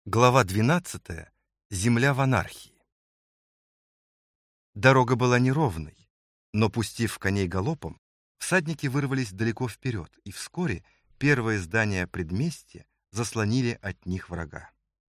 Глава 12. Земля в анархии. Дорога была неровной, но, пустив коней галопом, всадники вырвались далеко вперед, и вскоре первые здания предместья заслонили от них врага.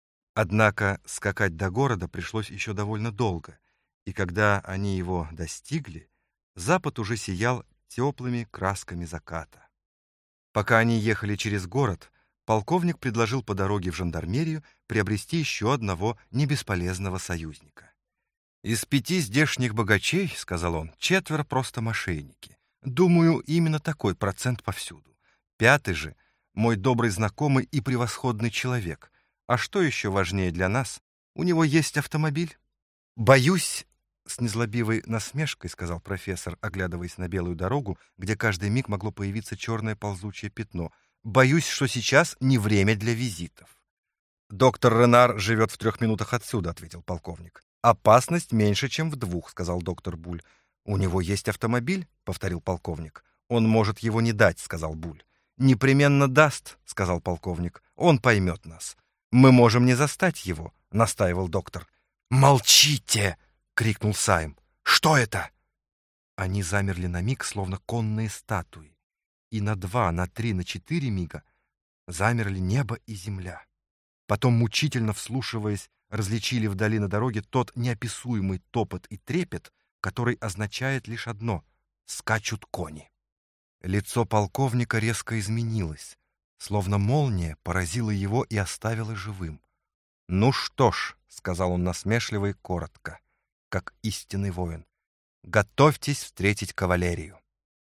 Однако скакать до города пришлось еще довольно долго, и когда они его достигли, запад уже сиял теплыми красками заката. Пока они ехали через город, полковник предложил по дороге в жандармерию приобрести еще одного небесполезного союзника. «Из 5 здешних богачей, — сказал он, — 4 просто мошенники. Думаю, именно такой процент повсюду. 5-й же — мой добрый знакомый и превосходный человек. А что еще важнее для нас? У него есть автомобиль?» «Боюсь, — с незлобивой насмешкой сказал профессор, оглядываясь на белую дорогу, где каждый миг могло появиться черное ползучее пятно, — боюсь, что сейчас не время для визитов. «Доктор Ренар живет в 3 минутах отсюда», — ответил полковник. «Опасность меньше, чем в 2, — сказал доктор Буль. «У него есть автомобиль?» — повторил полковник. «Он может его не дать», — сказал Буль. «Непременно даст», — сказал полковник. «Он поймет нас». «Мы можем не застать его», — настаивал доктор. «Молчите!» — крикнул Сайм. «Что это?» Они замерли на миг, словно конные статуи, и на 2, на 3, на 4 мига замерли небо и земля. Потом, мучительно вслушиваясь, различили вдали на дороге тот неописуемый топот и трепет, который означает лишь одно — скачут кони. Лицо полковника резко изменилось, словно молния поразила его и оставила живым. «Ну что ж», — сказал он насмешливо и коротко, как истинный воин, — «готовьтесь встретить кавалерию».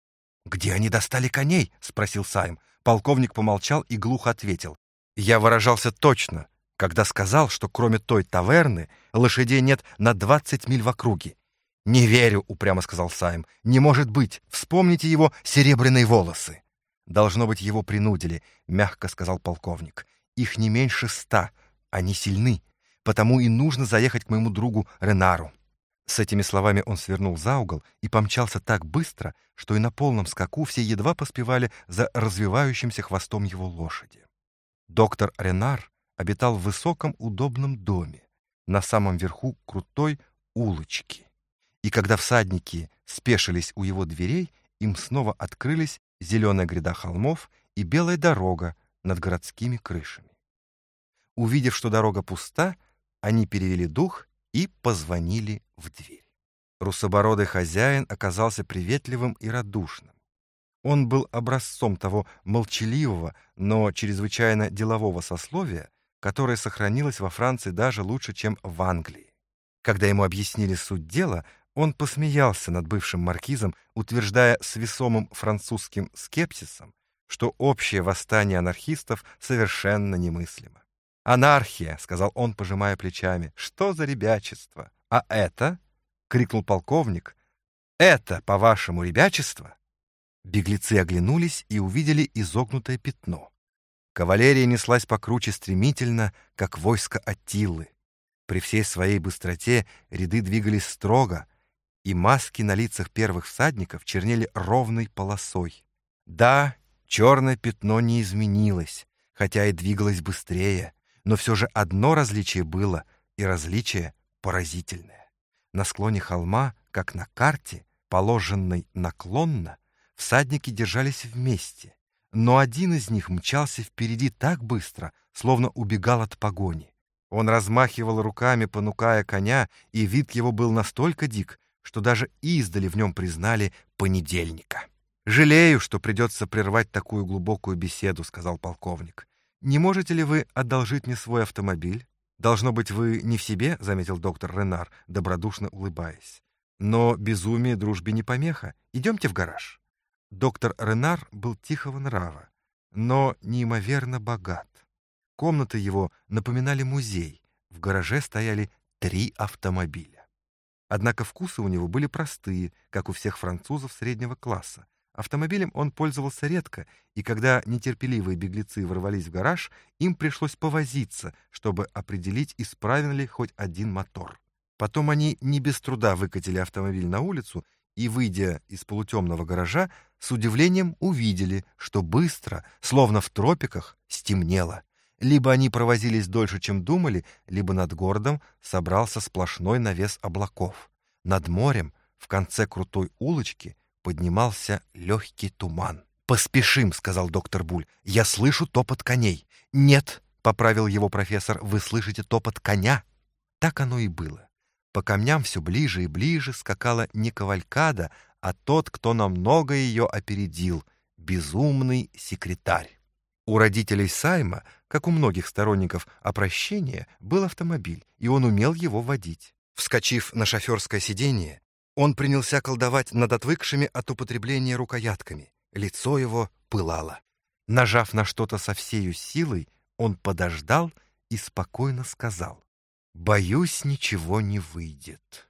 «Где они достали коней?» — спросил Сайм. Полковник помолчал и глухо ответил. «Я выражался точно, когда сказал, что кроме той таверны лошадей нет на 20 миль в округе». «Не верю», — упрямо сказал Сайм. «Не может быть! Вспомните его серебряные волосы!» «Должно быть, его принудили», — мягко сказал полковник. «Их не меньше 100. Они сильны. Потому и нужно заехать к моему другу Ренару». С этими словами он свернул за угол и помчался так быстро, что и на полном скаку все едва поспевали за развивающимся хвостом его лошади. Доктор Ренар обитал в высоком удобном доме на самом верху крутой улочки. И когда всадники спешились у его дверей, им снова открылись зеленая гряда холмов и белая дорога над городскими крышами. Увидев, что дорога пуста, они перевели дух и позвонили в дверь. Русобородый хозяин оказался приветливым и радушным. Он был образцом того молчаливого, но чрезвычайно делового сословия, которое сохранилось во Франции даже лучше, чем в Англии. Когда ему объяснили суть дела, он посмеялся над бывшим маркизом, утверждая с весомым французским скепсисом, что общее восстание анархистов совершенно немыслимо. «Анархия», — сказал он, пожимая плечами, — «что за ребячество?» «А это?» — крикнул полковник. «Это, по-вашему, ребячество?» Беглецы оглянулись и увидели изогнутое пятно. Кавалерия неслась покруче стремительно, как войско Аттилы. При всей своей быстроте ряды двигались строго, и маски на лицах первых всадников чернели ровной полосой. Да, черное пятно не изменилось, хотя и двигалось быстрее, но все же одно различие было, и различие поразительное. На склоне холма, как на карте, положенной наклонно, всадники держались вместе, но один из них мчался впереди так быстро, словно убегал от погони. Он размахивал руками, понукая коня, и вид его был настолько дик, что даже издали в нем признали понедельника. «Жалею, что придется прервать такую глубокую беседу», — сказал полковник. «Не можете ли вы одолжить мне свой автомобиль?» «Должно быть, вы не в себе», — заметил доктор Ренар, добродушно улыбаясь. «Но безумие дружбе не помеха. Идемте в гараж». Доктор Ренар был тихого нрава, но неимоверно богат. Комнаты его напоминали музей. В гараже стояли 3 автомобиля. Однако вкусы у него были простые, как у всех французов среднего класса. Автомобилем он пользовался редко, и когда нетерпеливые беглецы ворвались в гараж, им пришлось повозиться, чтобы определить, исправен ли хоть один мотор. Потом они не без труда выкатили автомобиль на улицу и, выйдя из полутемного гаража, с удивлением увидели, что быстро, словно в тропиках, стемнело. Либо они провозились дольше, чем думали, либо над городом собрался сплошной навес облаков. Над морем, в конце крутой улочки, поднимался легкий туман. «Поспешим», — сказал доктор Буль. «Я слышу топот коней». «Нет», — поправил его профессор, — «вы слышите топот коня». Так оно и было. По камням все ближе и ближе скакала не кавалькада, а тот, кто намного ее опередил — безумный секретарь. У родителей Сайма, как у многих сторонников опрощения, был автомобиль, и он умел его водить. Вскочив на шоферское сиденье, он принялся колдовать над отвыкшими от употребления рукоятками. Лицо его пылало. Нажав на что-то со всею силой, он подождал и спокойно сказал: «Боюсь, ничего не выйдет».